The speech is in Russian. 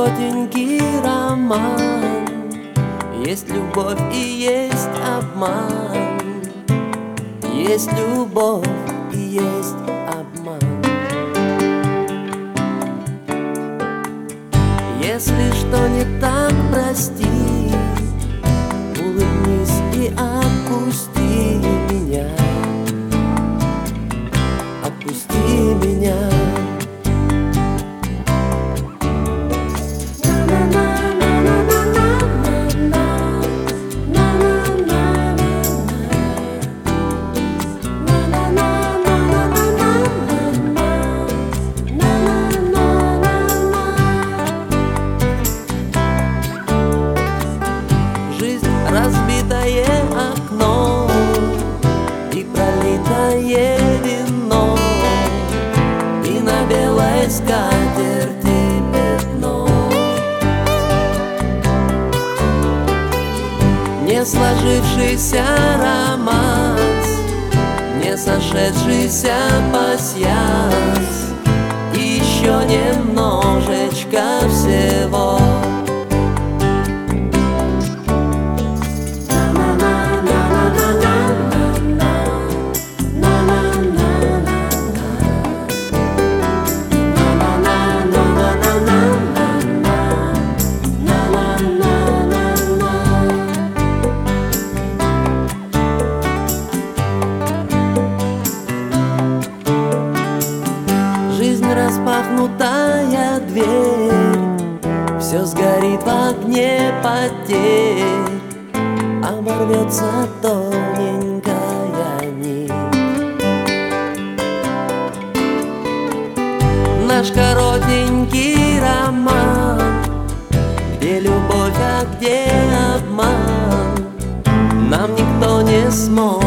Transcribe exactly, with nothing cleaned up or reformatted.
коротенький роман. Есть любовь и есть обман. Есть любовь и есть обман. Если что не так, прости, улыбнись и отпусти меня. Отпусти меня. Разбитое окно и пролитое вино, и на белой скатерти пятно. Не сложившийся романс, не сошедшийся пасьянс, и еще немножечко всего. Жизнь распахнутая дверь, все сгорит в огне потерь, оборвется тоненькая нить. Наш коротенький роман, где любовь, а где обман, нам никто не сможет